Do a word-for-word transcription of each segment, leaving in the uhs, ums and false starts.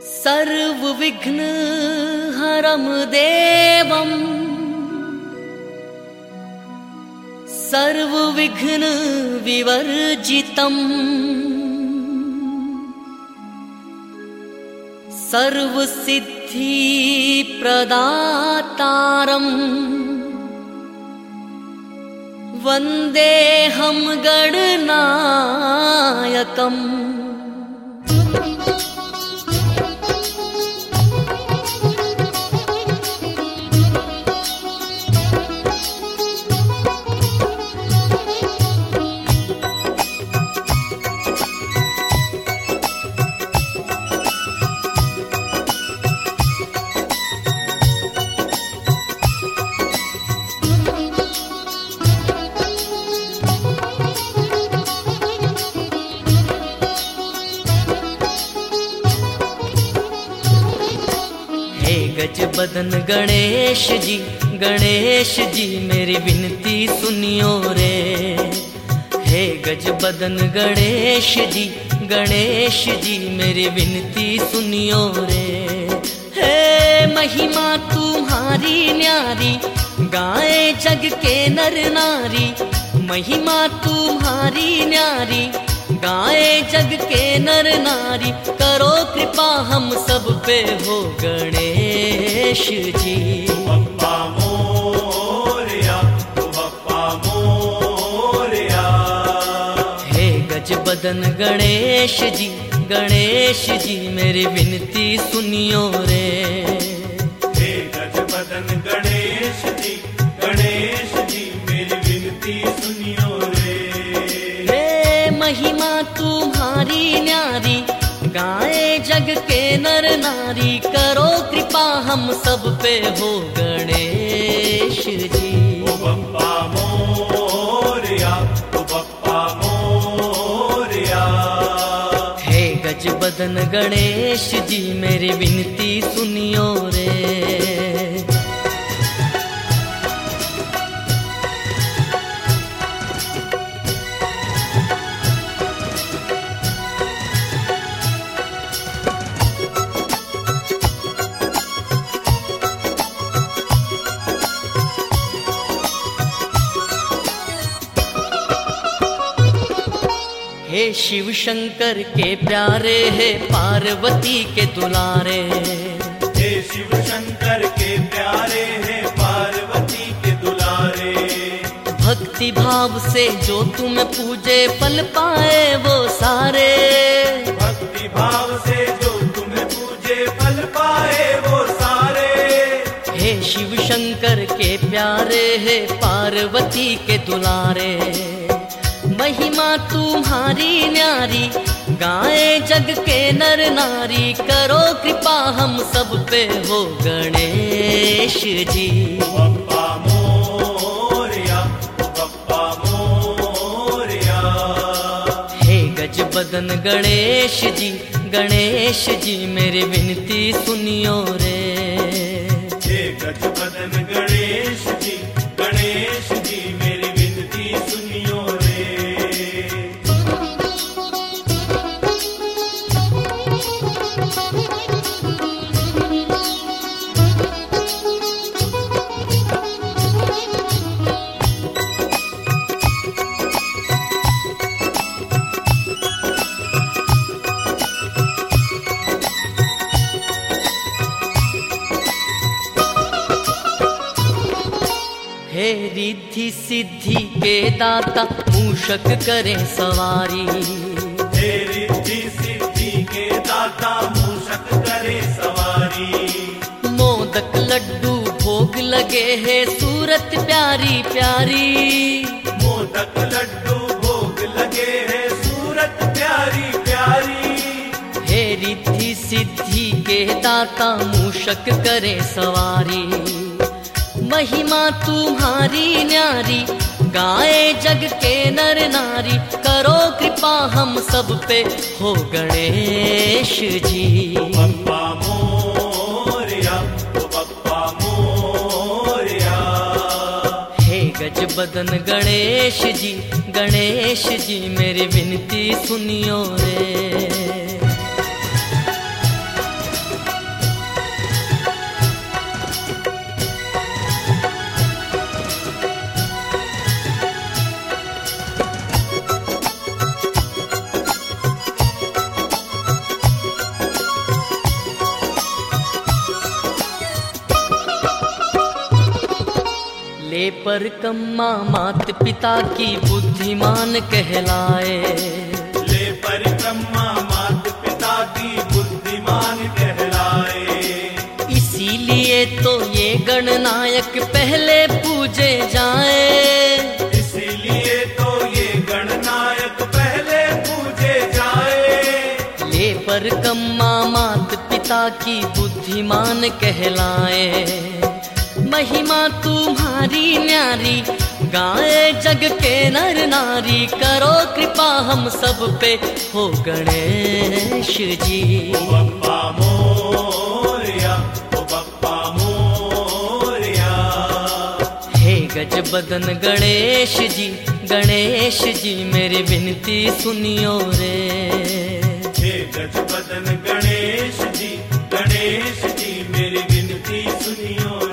सर्वविघ्न हरं देवं सर्वविघ्न विवर्जितम् सर्वसिद्धि प्रदातारम् वन्देऽहं गणनायकम्। गजबदन गणेश जी गणेश जी मेरी विनती सुनियो रे। हे गजबदन गणेश जी गणेश जी मेरी विनती सुनियो रे। हे महिमा तुम्हारी न्यारी गाए जग के नर नारी। महिमा तुम्हारी न्यारी गाए जग के नर नारी। करो कृपा हम सब पे हो गणेश जी। बप्पा मोरया बप्पा मोरया। हे गजबदन गणेश जी गणेश जी मेरी विनती सुनियो रे। हे गजबदन गणेश जी गणेश जी मेरी विनती सुनियो रे। महिमा तुम्हारी न्यारी गाए जग के नर नारी। करो कृपा हम सब पे हो गणेश जी। ओ बप्पा मोरया ओ बप्पा मोरया। हे गजबदन गणेश जी मेरी विनती सुनियो रे। हे शिव शंकर के प्यारे हे पार्वती के दुलारे। हे शिव शंकर के प्यारे हे पार्वती के दुलारे। भक्ति भाव से जो तुम्हें पूजे फल पाए वो सारे। भक्ति भाव से जो तुम्हें पूजे फल पाए वो सारे। हे शिव शंकर के प्यारे हे पार्वती के दुलारे। महिमा तुम्हारी न्यारी गाए जग के नर नारी। करो कृपा हम सब पे हो गणेश जी। बप्पा मोरया बप्पा मोरया। हे गजबदन गणेश जी गणेश जी मेरी विनती सुनियो रे। हे गजबदन गणेश जी गणेश जी मेरी विनती सुनियो रे। हे रिद्धि सिद्धि के दाता मूषक करे सवारी। हे रिद्धि सिद्धि के दाता मूषक करे सवारी। मोदक लड्डू भोग लगे है सूरत प्यारी प्यारी। मोदक लड्डू भोग लगे है सूरत प्यारी प्यारी। हे रिद्धि सिद्धि के दाता मूषक करे सवारी। महिमा तुम्हारी न्यारी गाए जग के नर नारी। करो कृपा हम सब पे हो गणेश जी। बप्पा मोरया बप्पा मोरया। हे गजबदन गणेश जी गणेश जी मेरी विनती सुनियो रे। परिक्रमा मात पिता की बुद्धिमान कहलाए। ले परिक्रमा मात पिता की बुद्धिमान कहलाए। इसीलिए तो ये गणनायक पहले पूजे जाए। इसीलिए तो ये गणनायक पहले पूजे जाए। ले परिक्रमा मात पिता की बुद्धिमान कहलाए। महिमा तुम्हारी न्यारी गाए जग के नर नारी, करो कृपा हम सब पे हो गणेश जी। ओ बप्पा मोरया, ओ बप्पा मोरया। हे गजबदन गणेश जी, गणेश जी मेरी विनती सुनियो रे। हे गजबदन गणेश जी, गणेश जी मेरी विनती सुनियो रे।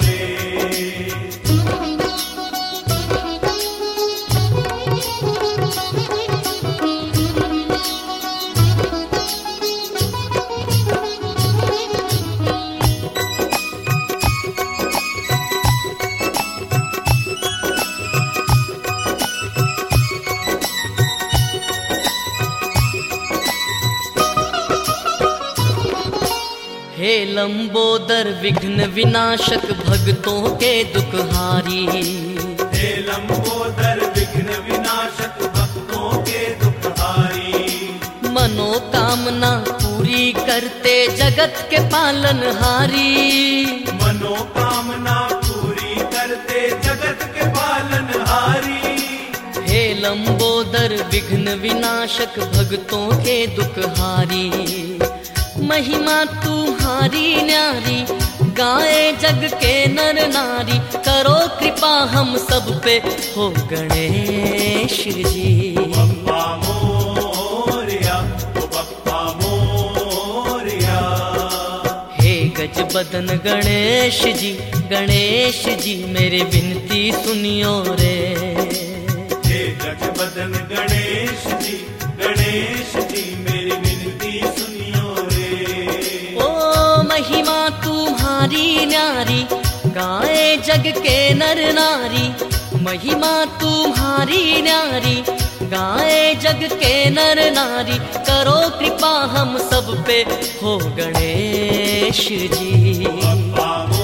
हे लंबोदर विघ्न विनाशक भक्तों के दुखहारी। हे लंबोदर विघ्न विनाशक भक्तों के दुखहारी। मनोकामना पूरी करते जगत के पालनहारी। मनोकामना पूरी करते जगत के पालनहारी। हे लंबोदर विघ्न विनाशक भक्तों के दुखहारी। महिमा तुम्हारी न्यारी गाए जग के नर नारी, करो कृपा हम सब पे हो गणेश जी। बप्पा मोरया, ओ बप्पा मोरया। हे गजबदन गणेश जी, गणेश जी मेरी विनती सुनियो रे। हे गजबदन गणेश जी, गणेश जी मेरी विनती सुनियो रे। ओ महिमा तुम्हारी न्यारी गाए जग के नर नारी। महिमा तुम्हारी न्यारी गाए जग के नर नारी, करो कृपा हम सब पे हो गणेश जी। बप्पा